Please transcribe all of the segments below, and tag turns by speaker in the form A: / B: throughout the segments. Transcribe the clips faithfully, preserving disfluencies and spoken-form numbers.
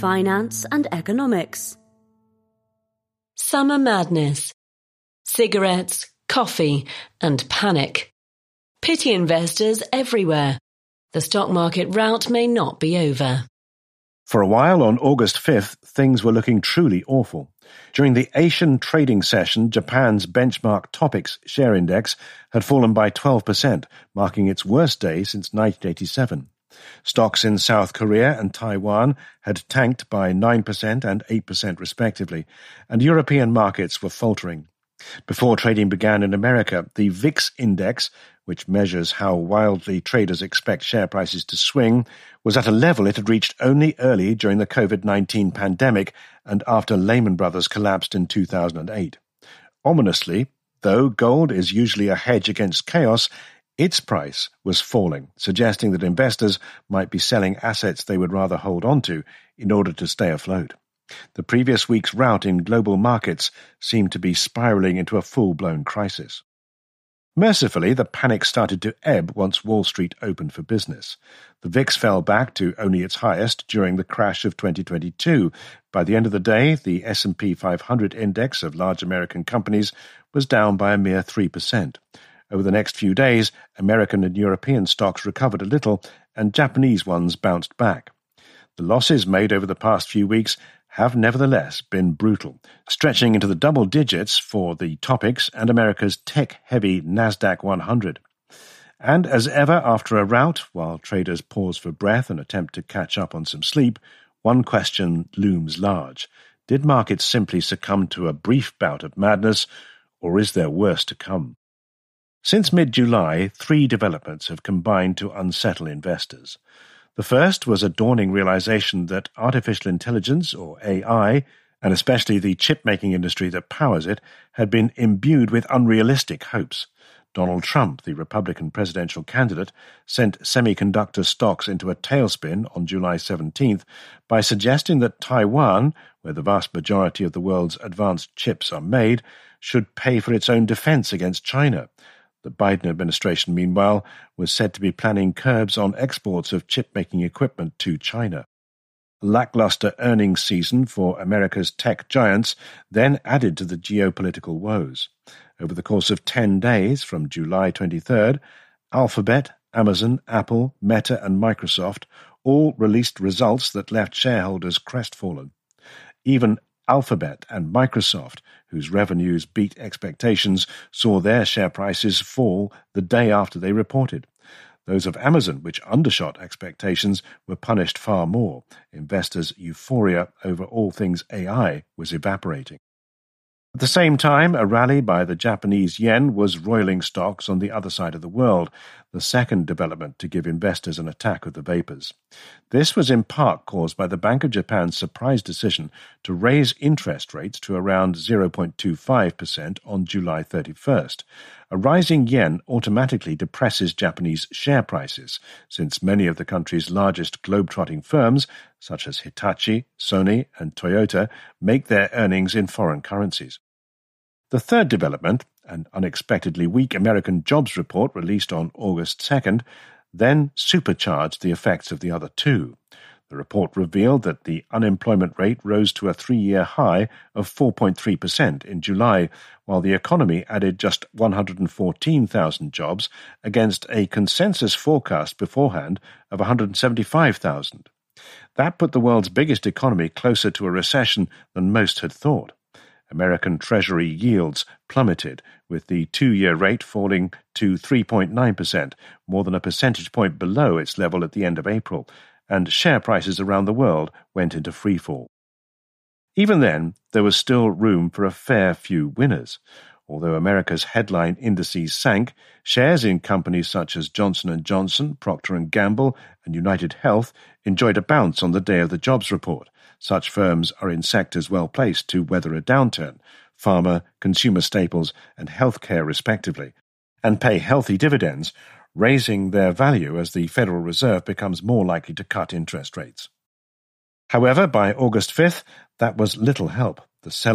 A: finance and economics.
B: Summer madness. Cigarettes, coffee, and panic. Pity investors everywhere. The stock market rout may not be over.
C: For a while on August fifth, things were looking truly awful. During the Asian trading session, Japan's benchmark Topix share index had fallen by twelve percent, marking its worst day since nineteen eighty-seven. Stocks in South Korea and Taiwan had tanked by nine percent and eight percent respectively, and European markets were faltering. Before trading began in America, the V I X index, which measures how wildly traders expect share prices to swing, was at a level it had reached only early during the COVID nineteen pandemic and after Lehman Brothers collapsed in two thousand eight. Ominously, though gold is usually a hedge against chaos, its price was falling, suggesting that investors might be selling assets they would rather hold on to in order to stay afloat. The previous week's rout in global markets seemed to be spiraling into a full-blown crisis. Mercifully, the panic started to ebb once Wall Street opened for business. The V I X fell back to only its highest during the crash of twenty twenty-two. By the end of the day, the S and P five hundred index of large American companies was down by a mere three percent. Over the next few days, American and European stocks recovered a little, and Japanese ones bounced back. The losses made over the past few weeks have nevertheless been brutal, stretching into the double digits for the Topix and America's tech-heavy NASDAQ one hundred. And as ever after a rout, while traders pause for breath and attempt to catch up on some sleep, one question looms large. Did markets simply succumb to a brief bout of madness, or is there worse to come? Since mid-July, three developments have combined to unsettle investors. The first was a dawning realization that artificial intelligence, or A I, and especially the chip-making industry that powers it, had been imbued with unrealistic hopes. Donald Trump, the Republican presidential candidate, sent semiconductor stocks into a tailspin on July seventeenth by suggesting that Taiwan, where the vast majority of the world's advanced chips are made, should pay for its own defense against China. The Biden administration, meanwhile, was said to be planning curbs on exports of chip-making equipment to China. A lackluster earnings season for America's tech giants then added to the geopolitical woes. Over the course of ten days, from July twenty-third, Alphabet, Amazon, Apple, Meta, and Microsoft all released results that left shareholders crestfallen. Even Alphabet and Microsoft, whose revenues beat expectations, saw their share prices fall the day after they reported. Those of Amazon, which undershot expectations, were punished far more. Investors' euphoria over all things A I was evaporating. At the same time, a rally by the Japanese yen was roiling stocks on the other side of the world, the second development to give investors an attack of the vapors. This was in part caused by the Bank of Japan's surprise decision to raise interest rates to around zero point two five percent on July thirty-first. A rising yen automatically depresses Japanese share prices, since many of the country's largest globe-trotting firms, such as Hitachi, Sony, and Toyota, make their earnings in foreign currencies. The third development, an unexpectedly weak American jobs report released on August second, then supercharged the effects of the other two. The report revealed that the unemployment rate rose to a three-year high of four point three percent in July, while the economy added just one hundred fourteen thousand jobs against a consensus forecast beforehand of one hundred seventy-five thousand. That put the world's biggest economy closer to a recession than most had thought. American Treasury yields plummeted, with the two-year rate falling to three point nine percent, more than a percentage point below its level at the end of April, and share prices around the world went into freefall. Even then, there was still room for a fair few winners. Although America's headline indices sank, shares in companies such as Johnson and Johnson, Procter and Gamble, and United Health enjoyed a bounce on the day of the jobs report. Such firms are in sectors well placed to weather a downturn, pharma, consumer staples, and healthcare respectively, and pay healthy dividends, raising their value as the Federal Reserve becomes more likely to cut interest rates. However, by August fifth, that was little help. The sell-off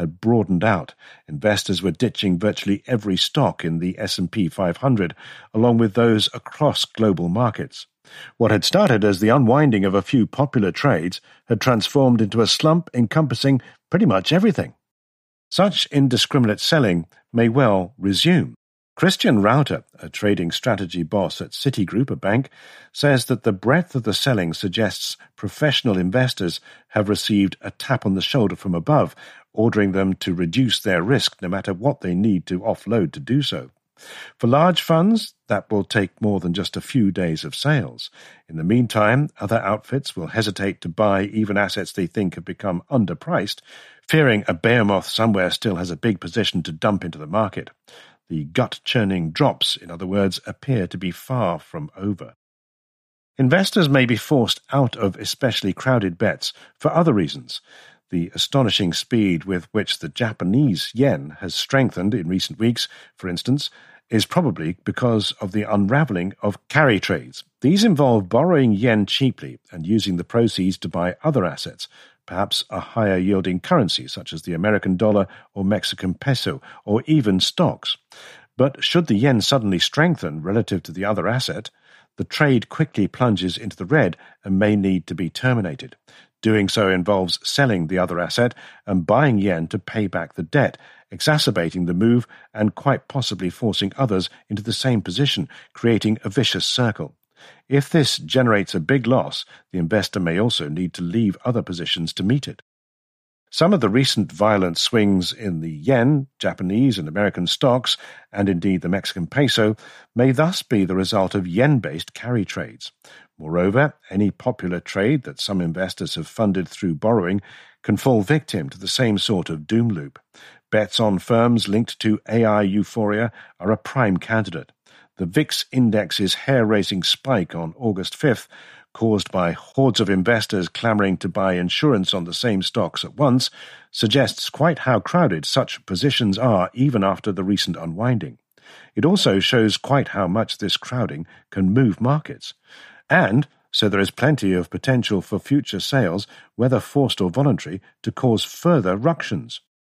C: had broadened out. Investors were ditching virtually every stock in the S and P five hundred, along with those across global markets. What had started as the unwinding of a few popular trades had transformed into a slump encompassing pretty much everything. Such indiscriminate selling may well resume. Christian Rauter, a trading strategy boss at Citigroup, a bank, says that the breadth of the selling suggests professional investors have received a tap on the shoulder from above, ordering them to reduce their risk no matter what they need to offload to do so. For large funds, that will take more than just a few days of sales. In the meantime, other outfits will hesitate to buy even assets they think have become underpriced, fearing a behemoth somewhere still has a big position to dump into the market. The gut-churning drops, in other words, appear to be far from over. Investors may be forced out of especially crowded bets for other reasons. The astonishing speed with which the Japanese yen has strengthened in recent weeks, for instance, is probably because of the unravelling of carry trades. These involve borrowing yen cheaply and using the proceeds to buy other assets, perhaps a higher-yielding currency such as the American dollar or Mexican peso, or even stocks. But should the yen suddenly strengthen relative to the other asset, the trade quickly plunges into the red and may need to be terminated. Doing so involves selling the other asset and buying yen to pay back the debt, exacerbating the move and quite possibly forcing others into the same position, creating a vicious circle. If this generates a big loss, the investor may also need to leave other positions to meet it. Some of the recent violent swings in the yen, Japanese and American stocks, and indeed the Mexican peso, may thus be the result of yen-based carry trades. Moreover, any popular trade that some investors have funded through borrowing can fall victim to the same sort of doom loop. Bets on firms linked to A I euphoria are a prime candidate. The V I X index's hair-raising spike on August fifth, caused by hordes of investors clamoring to buy insurance on the same stocks at once, suggests quite how crowded such positions are even after the recent unwinding. It also shows quite how much this crowding can move markets. And so there is plenty of potential for future sales, whether forced or voluntary, to cause further ructions.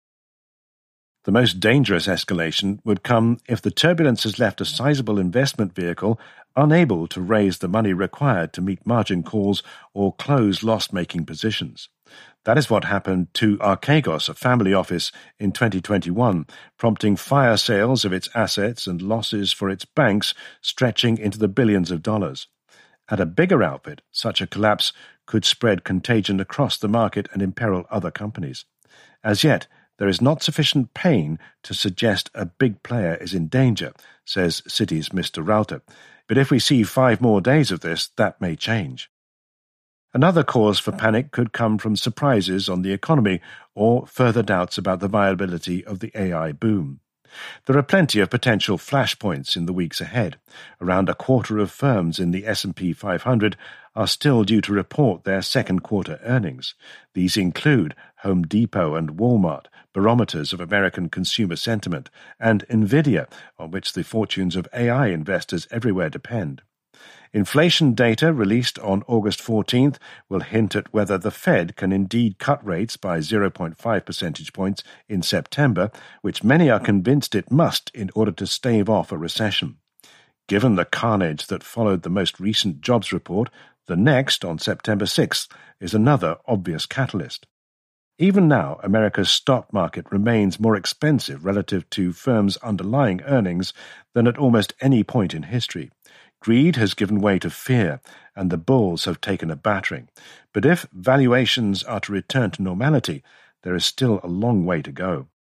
C: The most dangerous escalation would come if the turbulence has left a sizable investment vehicle unable to raise the money required to meet margin calls or close loss-making positions. That is what happened to Archegos, a family office, in twenty twenty-one, prompting fire sales of its assets and losses for its banks stretching into the billions of dollars. At a bigger outfit, such a collapse could spread contagion across the market and imperil other companies. As yet, there is not sufficient pain to suggest a big player is in danger, says Citi's Mister Rauter. But if we see five more days of this, that may change. Another cause for panic could come from surprises on the economy or further doubts about the viability of the A I boom. There are plenty of potential flashpoints in the weeks ahead. Around a quarter of firms in the S and P five hundred are still due to report their second quarter earnings. These include Home Depot and Walmart, barometers of American consumer sentiment, and Nvidia, on which the fortunes of A I investors everywhere depend. Inflation data released on August fourteenth will hint at whether the Fed can indeed cut rates by zero point five percentage points in September, which many are convinced it must in order to stave off a recession. Given the carnage that followed the most recent jobs report, the next, on September sixth, is another obvious catalyst. Even now, America's stock market remains more expensive relative to firms' underlying earnings than at almost any point in history. Greed has given way to fear, and the bulls have taken a battering. But if valuations are to return to normality, there is still a long way to go.